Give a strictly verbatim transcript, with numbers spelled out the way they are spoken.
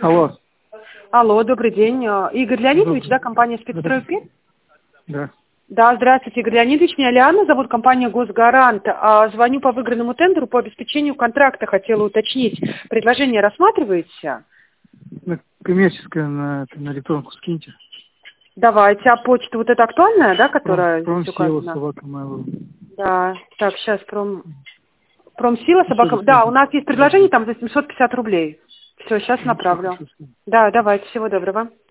Алло. Алло, добрый день. Игорь Леонидович, да, компания «Спецстройпит»? Да. Да, здравствуйте, Игорь Леонидович. Меня Лиана зовут, компания «Госгарант». А, звоню по выигранному тендеру по обеспечению контракта. Хотела уточнить. Предложение рассматриваете? На коммерческое, на, это, на электронку скиньте. Давайте. А почта вот эта актуальная, да, которая Пром, здесь Промсила, указана? собака моя. Да. Так, сейчас пром... Промсила, собака... Все, Да, у нас есть предложение там за семьсот пятьдесят рублей. Все, сейчас ну, направлю. все, хорошо. Да, давайте. Всего доброго.